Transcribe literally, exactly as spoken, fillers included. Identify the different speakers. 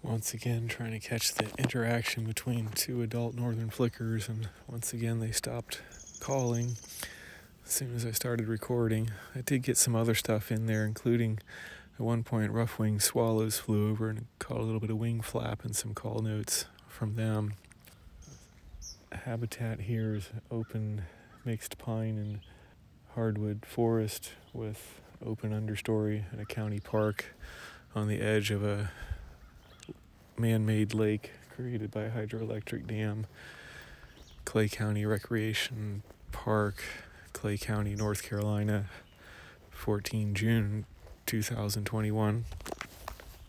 Speaker 1: Once again, trying to catch the interaction between two adult northern flickers, and once again they stopped calling as soon as I started recording. I did get some other stuff in there, including at one point rough-winged swallows flew over and caught a little bit of wing flap and some call notes from them. Habitat here is open mixed pine and hardwood forest with open understory and a county park on the edge of a man-made lake created by a hydroelectric dam. Clay County Recreation Park, Clay County, North Carolina, fourteenth of June, two thousand twenty-one.